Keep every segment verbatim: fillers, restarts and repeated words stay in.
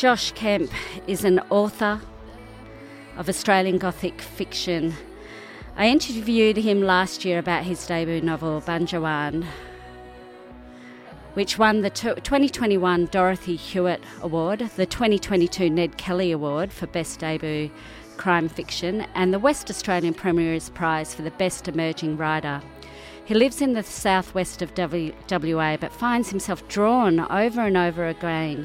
Josh Kemp is an author of Australian Gothic fiction. I interviewed him last year about his debut novel, Banjawan, which won the twenty twenty-one Dorothy Hewitt Award, the twenty twenty-two Ned Kelly Award for Best Debut Crime Fiction, and the West Australian Premier's Prize for the Best Emerging Writer. He lives in the southwest of W A but finds himself drawn over and over again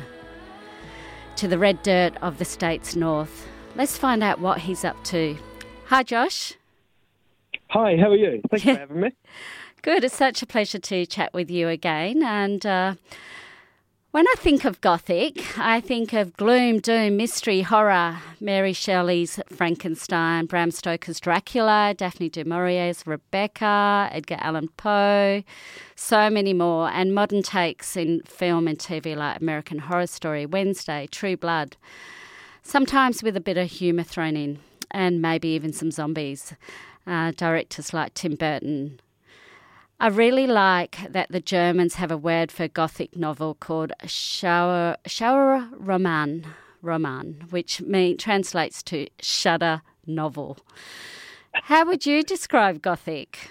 to the red dirt of the state's north. Let's find out what he's up to. Hi, Josh. Hi, how are you? Thanks for having me. Good. It's such a pleasure to chat with you again. And uh, when I think of Gothic, I think of gloom, doom, mystery, horror, Mary Shelley's Frankenstein, Bram Stoker's Dracula, Daphne du Maurier's Rebecca, Edgar Allan Poe, so many more, and modern takes in film and T V like American Horror Story, Wednesday, True Blood, sometimes with a bit of humour thrown in, and maybe even some zombies. Uh, directors like Tim Burton. I really like that the Germans have a word for Gothic novel called Schauer, Schauer Roman, Roman, which mean, translates to shudder novel. How would you describe Gothic?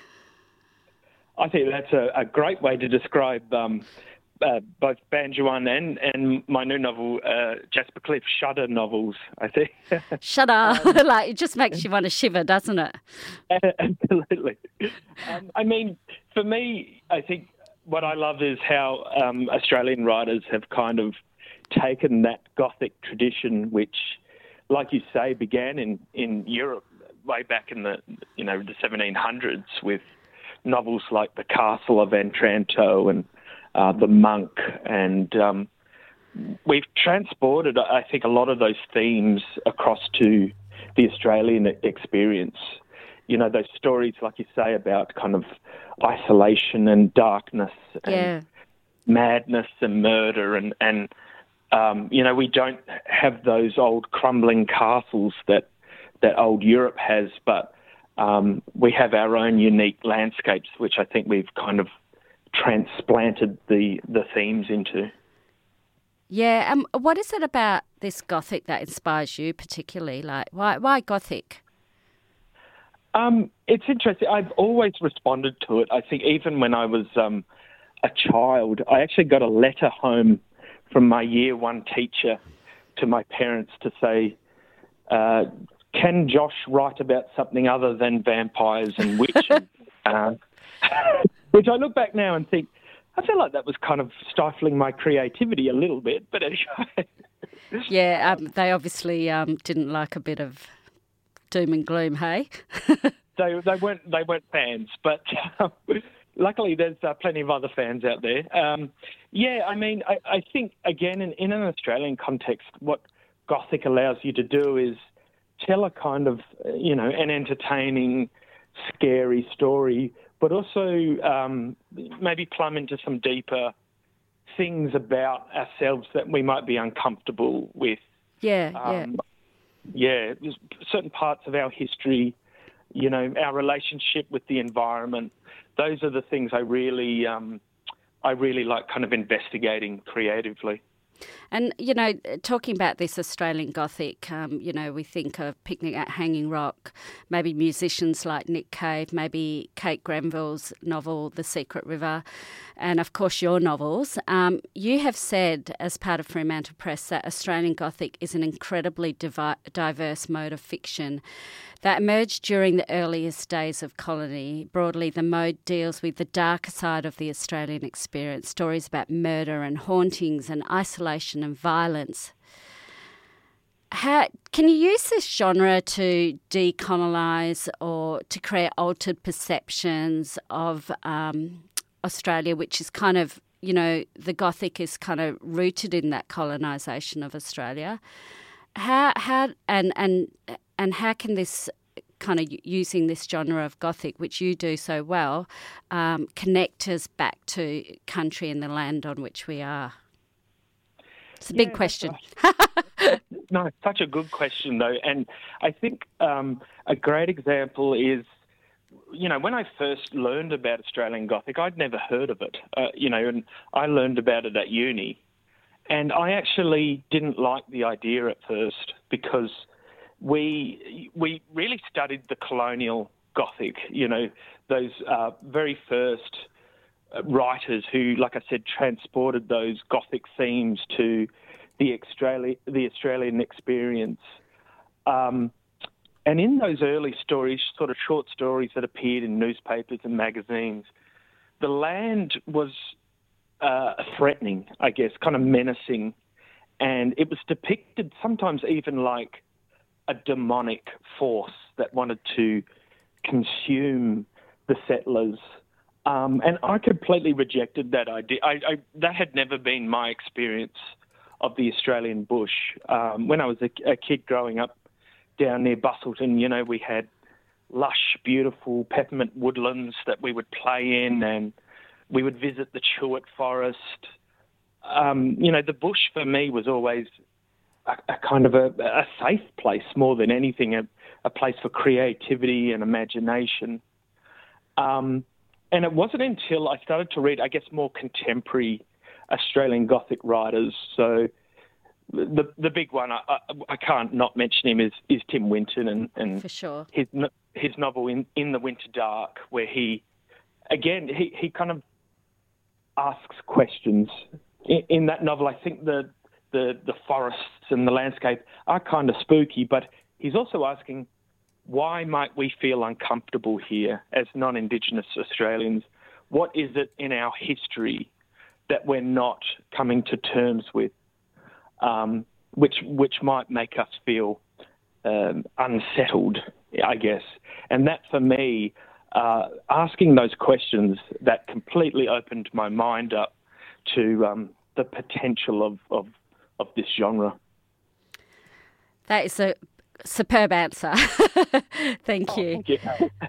I think that's a, a great way to describe um, uh, both Banjawan and, and my new novel, uh, Jasper Cliff, shudder novels, I think. Shudder, um, like it just makes you want to shiver, doesn't it? Absolutely. Um, I mean, for me, I think what I love is how um, Australian writers have kind of taken that Gothic tradition, which, like you say, began in, in Europe way back in the you know the seventeen hundreds with novels like The Castle of Otranto and uh, The Monk, and um, we've transported, I think, a lot of those themes across to the Australian experience. You know, those stories, like you say, about kind of isolation and darkness and yeah. madness and murder. And, and um, you know, we don't have those old crumbling castles that, that old Europe has, but um, we have our own unique landscapes, which I think we've kind of transplanted the, the themes into. Yeah, um, what is it about this Gothic that inspires you particularly? Like, why, why Gothic? Um, it's interesting. I've always responded to it. I think even when I was um, a child, I actually got a letter home from my year one teacher to my parents to say, uh, can Josh write about something other than vampires and witches? uh, which I look back now and think, I feel like that was kind of stifling my creativity a little bit. But anyway. Yeah, um, they obviously um, didn't like a bit of doom and gloom, hey? they they weren't they weren't fans, but uh, luckily there's uh, plenty of other fans out there. Um, yeah, I mean, I, I think again in, in an Australian context, what Gothic allows you to do is tell a kind of you know an entertaining, scary story, but also um, maybe plumb into some deeper things about ourselves that we might be uncomfortable with. Yeah, um, yeah. Yeah, there's certain parts of our history, you know, our relationship with the environment. Those are the things I really, um, I really like kind of investigating creatively. And, you know, talking about this Australian Gothic, um, you know, we think of Picnic at Hanging Rock, maybe musicians like Nick Cave, maybe Kate Grenville's novel The Secret River, and, of course, your novels. Um, you have said, as part of Fremantle Press, that Australian Gothic is an incredibly divi- diverse mode of fiction that emerged during the earliest days of colony. Broadly, the mode deals with the darker side of the Australian experience, stories about murder and hauntings and isolation and violence. How, can you use this genre to decolonise or to create altered perceptions of um, Australia, which is kind of, you know, the Gothic is kind of rooted in that colonisation of Australia? How, how, and, and, and how can this kind of using this genre of Gothic, which you do so well, um, connect us back to country and the land on which we are? It's a big yeah, question. Right. No, such a good question, though. And I think um, a great example is, you know, when I first learned about Australian Gothic, I'd never heard of it, uh, you know, and I learned about it at uni. and I actually didn't like the idea at first because we we really studied the colonial Gothic, you know, those uh, very first writers who, like I said, transported those Gothic themes to the Australia, the Australian experience. Um, and in those early stories, sort of short stories that appeared in newspapers and magazines, the land was uh, threatening, I guess, kind of menacing. And it was depicted sometimes even like a demonic force that wanted to consume the settlers. Um, and I completely rejected that idea. I, I, that had never been my experience of the Australian bush. Um, when I was a, a kid growing up down near Busselton, you know, we had lush, beautiful peppermint woodlands that we would play in, and we would visit the Chewett Forest. Um, you know, the bush for me was always a, a kind of a, a safe place more than anything, a, a place for creativity and imagination. Um, and it wasn't until I started to read, I guess, more contemporary Australian Gothic writers. So the the big one, I, I, I can't not mention him, is, is Tim Winton and, and For sure. his his novel in, in the Winter Dark, where he, again, he, he kind of asks questions. In, in that novel, I think the, the the forests and the landscape are kind of spooky, but he's also asking, why might we feel uncomfortable here as non-Indigenous Australians? What is it in our history that we're not coming to terms with, um, which which might make us feel um, unsettled, I guess? And that, for me, uh, asking those questions, that completely opened my mind up to um, the potential of, of, of this genre. That is a superb answer. Thank you. Oh, thank you.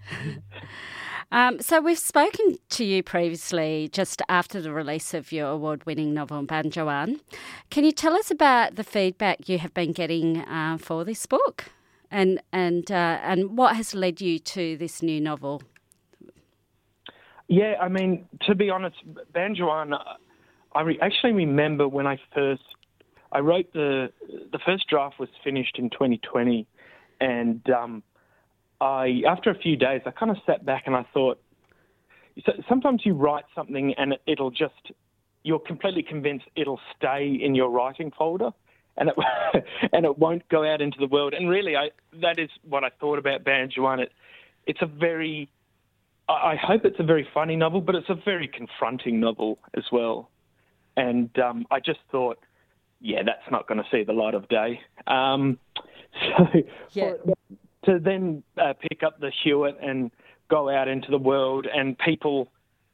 Um, so we've spoken to you previously just after the release of your award-winning novel, Banjowan. Can you tell us about the feedback you have been getting uh, for this book, and and uh, and what has led you to this new novel? Yeah, I mean, to be honest, Banjowan, I re- actually remember when I first, I wrote the, the first draft was finished in twenty twenty, and um, I, after a few days, I kind of sat back and I thought, so sometimes you write something and it, it'll just, you're completely convinced it'll stay in your writing folder and it and it won't go out into the world. And really, I that is what I thought about Banjowan. It, it's a very, I hope it's a very funny novel, but it's a very confronting novel as well. And um, I just thought, yeah, that's not going to see the light of day. Um, so Yeah. for, to then uh, pick up the Hewitt and go out into the world, and people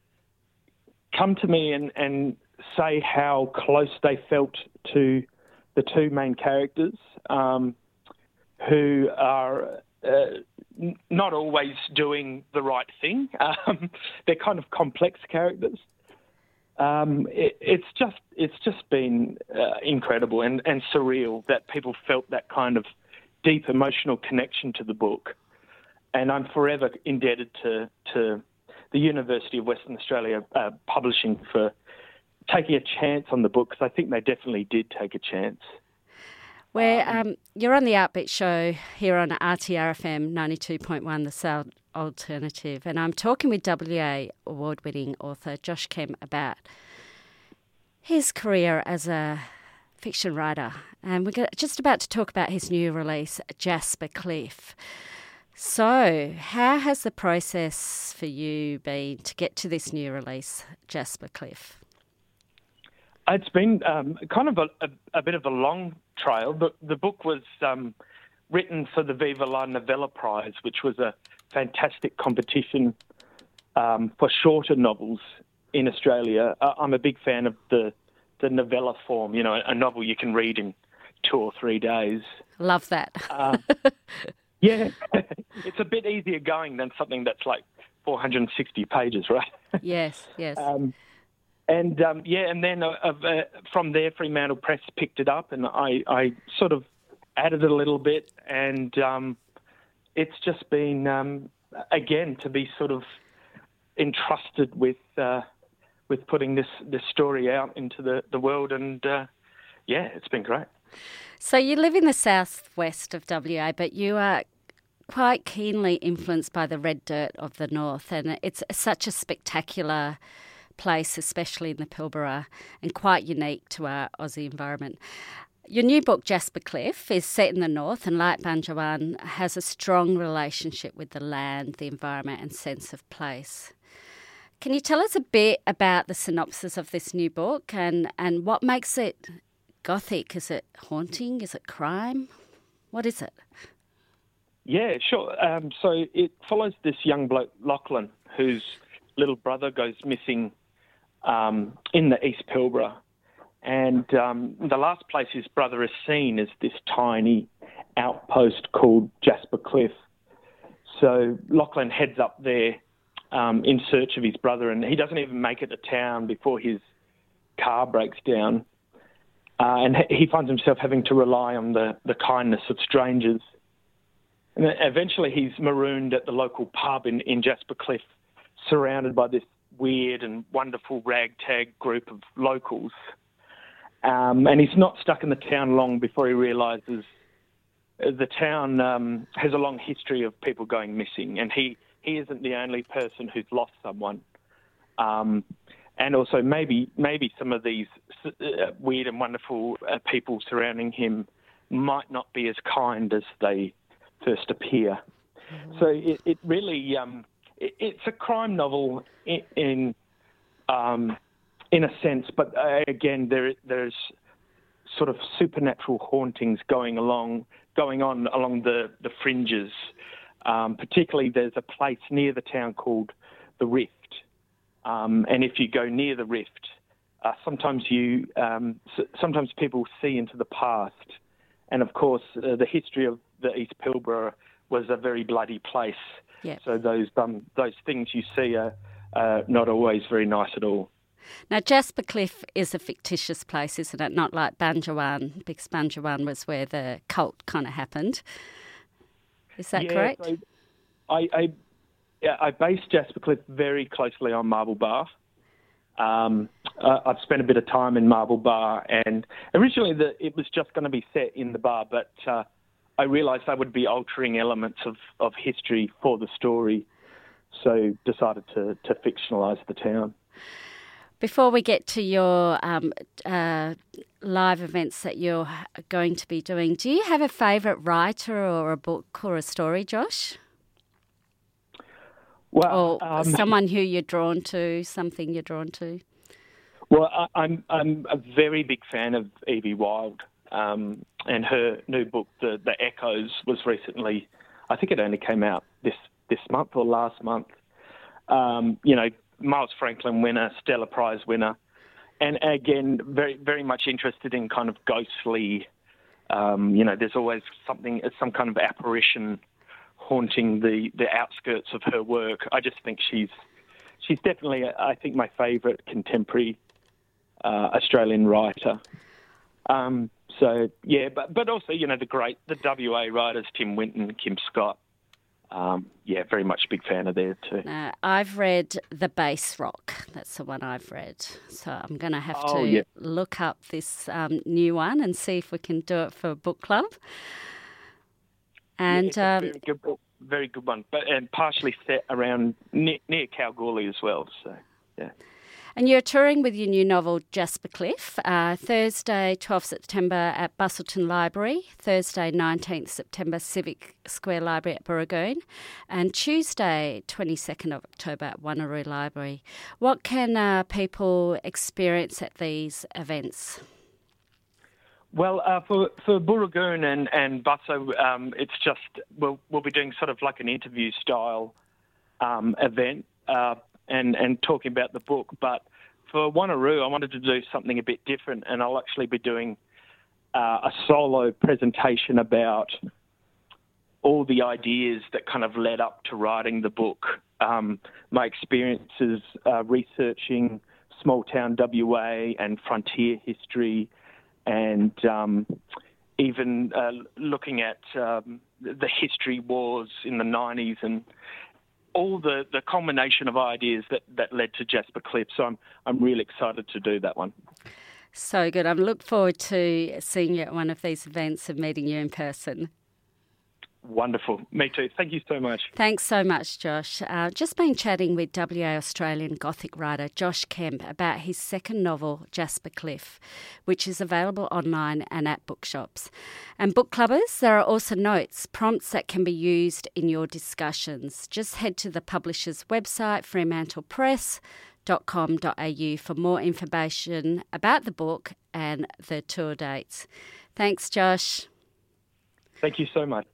come to me and, and say how close they felt to the two main characters, um, who are uh, n- not always doing the right thing. Um, they're kind of complex characters. Um, it, it's just it's just been uh, incredible and, and surreal that people felt that kind of deep emotional connection to the book. And I'm forever indebted to, to the University of Western Australia uh, Publishing for taking a chance on the book, because I think they definitely did take a chance. Where um, you're on the Outbeat Show here on R T R F M ninety-two point one, the Sound Alternative, and I'm talking with W A award-winning author Josh Kemp about his career as a fiction writer, and we're just about to talk about his new release, Jasper Cliff. So, how has the process for you been to get to this new release, Jasper Cliff? It's been um, kind of a, a, a bit of a long trail. The, the book was um, written for the Viva la Novella Prize, which was a fantastic competition um, for shorter novels in Australia. Uh, I'm a big fan of the, the novella form, you know, a novel you can read in two or three days. Love that. uh, yeah, it's a bit easier going than something that's like four hundred sixty pages, right? Yes, yes. Um, and um, yeah, and then uh, uh, from there, Fremantle Press picked it up, and I, I sort of added it a little bit, and um, it's just been um, again to be sort of entrusted with uh, with putting this, this story out into the, the world, and uh, yeah, it's been great. So you live in the southwest of W A, but you are quite keenly influenced by the red dirt of the north, and it's such a spectacular place, especially in the Pilbara, and quite unique to our Aussie environment. Your new book, Jasper Cliff, is set in the north, and like Banjawan, has a strong relationship with the land, the environment and sense of place. Can you tell us a bit about the synopsis of this new book and, and what makes it gothic? Is it haunting? Is it crime? What is it? Yeah, sure. Um, so it follows this young bloke, Lachlan, whose little brother goes missing um, in the East Pilbara. And um, the last place his brother is seen is this tiny outpost called Jasper Cliff. So Lachlan heads up there um, in search of his brother, and he doesn't even make it to town before his car breaks down. Uh, and he finds himself having to rely on the, the kindness of strangers. And eventually he's marooned at the local pub in, in Jasper Cliff, surrounded by this weird and wonderful ragtag group of locals. Um, and he's not stuck in the town long before he realises the town um, has a long history of people going missing, and he, he isn't the only person who's lost someone. Um, and also maybe maybe some of these uh, weird and wonderful uh, people surrounding him might not be as kind as they first appear. Mm-hmm. So it, it really um, it, it's a crime novel in in, um, in a sense, but uh, again there there's sort of supernatural hauntings going along going on along the the fringes. Um, particularly, there's a place near the town called the Rift, um, and if you go near the Rift, uh, sometimes you um, s- sometimes people see into the past, and of course uh, the history of the East Pilbara was a very bloody place. Yep. So those um, those things you see are uh, not always very nice at all. Now, Jasper Cliff is a fictitious place, isn't it? Not like Banjawan, because Banjawan was where the cult kind of happened. Is that yeah, correct? So I, I, yeah, I based Jasper Cliff very closely on Marble Bar. Um, uh, I've spent a bit of time in Marble Bar, and originally the, it was just going to be set in the bar, but uh, I realised I would be altering elements of, of history for the story, so decided to, to fictionalise the town. Before we get to your um, uh, live events that you're going to be doing, do you have a favourite writer or a book or a story, Josh? Well, or um, someone who you're drawn to, something you're drawn to? Well, I, I'm I'm a very big fan of Evie Wyld, um, and her new book, The The Echoes, was recently, I think it only came out this this month or last month. Um, you know, Miles Franklin winner, Stella Prize winner, and again, very very much interested in kind of ghostly. Um, you know, there's always something, some kind of apparition haunting the, the outskirts of her work. I just think she's she's definitely, I think, my favourite contemporary uh, Australian writer. Um, so yeah, but but also, you know, the great the W A writers, Tim Winton, Kim Scott. Um, yeah, very much a big fan of there too. Uh, I've read The Base Rock. That's the one I've read. So I'm going to have Oh, to yeah. look up this um, new one and see if we can do it for a book club. And yeah, um, very good book, very good one, but and partially set around near, near Kalgoorlie as well. So yeah. And you're touring with your new novel, Jasper Cliff, uh, Thursday, twelfth September at Busselton Library, Thursday, nineteenth September, Civic Square Library at Burragoon, and Tuesday, twenty-second of October at Wanneroo Library. What can uh, people experience at these events? Well, uh, for for Burragoon and and Busso, um, it's just we'll we'll be doing sort of like an interview style um, event. Uh, and, and talking about the book. But for Wanneroo, I wanted to do something a bit different, and I'll actually be doing uh, a solo presentation about all the ideas that kind of led up to writing the book, um, my experiences uh, researching small town W A and frontier history, and um, even uh, looking at um, the history wars in the nineties and all the, the combination of ideas that, that led to Jasper Cliff. So I'm I'm really excited to do that one. So good. I look forward to seeing you at one of these events and meeting you in person. Wonderful. Me too. Thank you so much. Thanks so much, Josh. Uh, just been chatting with W A Australian Gothic writer Josh Kemp about his second novel, Jasper Cliff, which is available online and at bookshops. And book clubbers, there are also notes, prompts that can be used in your discussions. Just head to the publisher's website, fremantle press dot com dot a u, for more information about the book and the tour dates. Thanks, Josh. Thank you so much.